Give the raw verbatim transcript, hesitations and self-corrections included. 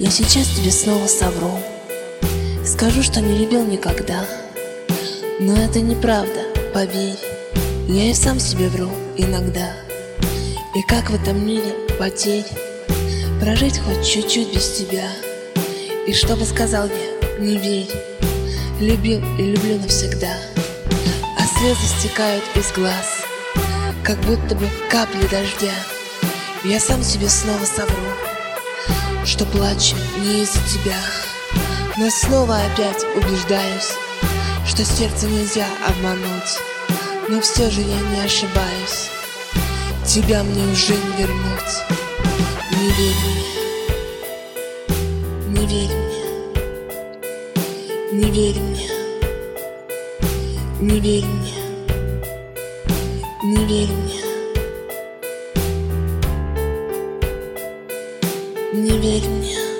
Я сейчас тебе снова совру, скажу, что не любил никогда. Но это неправда, поверь, я и сам себе вру иногда. И как в этом мире потерь прожить хоть чуть-чуть без тебя? И что бы сказал я, не верь, любил и люблю навсегда. А слезы стекают из глаз, как будто бы капли дождя. Я сам себе снова совру, что плачу не из-за тебя. Но снова опять убеждаюсь, что сердце нельзя обмануть. Но все же я не ошибаюсь, тебя мне уже не вернуть. Не верь мне, не верь мне, не верь мне, не верь мне, не верь мне, не верь мне.